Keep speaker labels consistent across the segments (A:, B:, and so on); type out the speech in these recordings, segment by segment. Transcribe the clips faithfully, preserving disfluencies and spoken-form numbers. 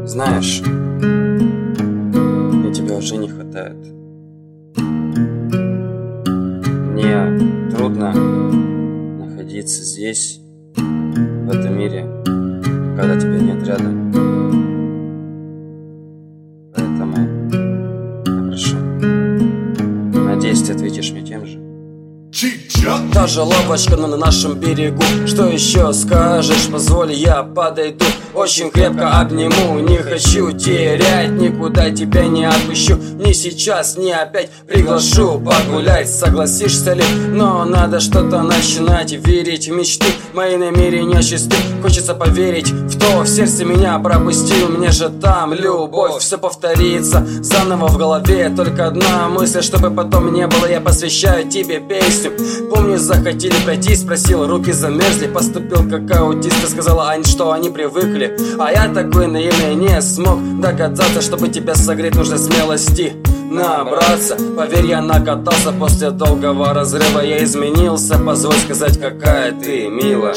A: Знаешь, мне тебя уже не хватает. Мне трудно находиться здесь, в этом мире, когда тебя нет рядом. Поэтому я прошу, надеюсь, ты ответишь мне тем же.
B: Та же лавочка, но на нашем берегу. Что еще скажешь? Позволь, я подойду. Очень крепко обниму. Не хочу терять, никуда тебя не отпущу. Ни сейчас, ни опять приглашу погулять. Согласишься ли? Но надо что-то начинать. Верить в мечты, мои намерения чисты. Хочется поверить в то, в сердце меня пропусти. У меня же там любовь, все повторится заново в голове. Только одна мысль, чтобы потом не было. Я посвящаю тебе песню. Помню, захотели пройти, спросил, руки замерзли. Поступил как аутист, и сказала Ань, что они привыкли. А я такой наивный не смог догадаться, чтобы тебя согреть, нужно смелости набраться. Поверь, я накатался после долгого разрыва. Я изменился, позволь сказать, какая ты мила.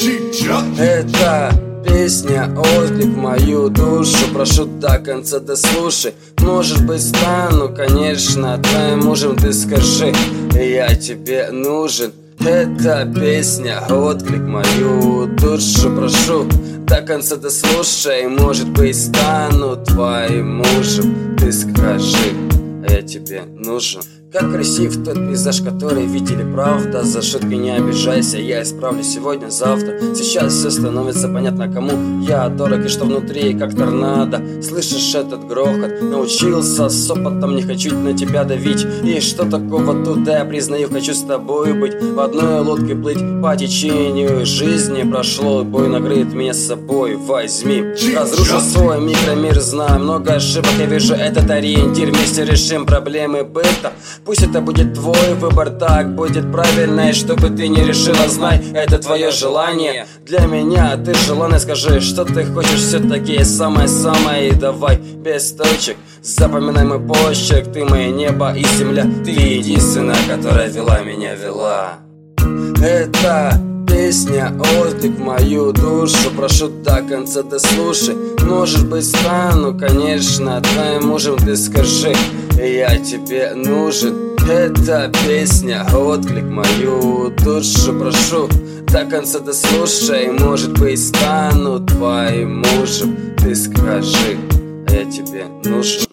B: Это песня, отклик в мою душу. Прошу до конца дослушай. Может быть, стану, конечно, твоим мужем. Ты скажи, я тебе нужен. Эта песня, отклик в мою душу. Прошу до конца дослушай. Может быть, стану твоим мужем. Ты скажи, я тебе нужен. Как красив тот пейзаж, который видели, правда. За шутки не обижайся, я исправлю сегодня, завтра. Сейчас все становится понятно, кому я дорог и что внутри, как торнадо. Слышишь этот грохот? Научился с опытом, не хочу на тебя давить. И что такого тут, да я признаю, хочу с тобой быть. В одной лодке плыть по течению жизни. Прошло, бой накрыт меня с собой, возьми. Разрушу свой микромир, знаю много ошибок. Я вижу этот ориентир, вместе решим проблемы быта. Пусть это будет твой выбор, так будет правильно. И чтобы ты не решила, знай, это твое желание. Для меня ты желанный, скажи, что ты хочешь все-таки самое-самое. И давай без точек, запоминай мой почерк. Ты мое небо и земля, ты единственная, которая вела меня, вела. Это песня, отклик в мою душу. Прошу до конца дослушай. Может быть, стану, конечно, твоим мужем. Ты скажи, я тебе нужен. Эта песня, отклик в мою душу. Прошу до конца дослушай. Может быть, стану твоим мужем. Ты скажи, я тебе нужен.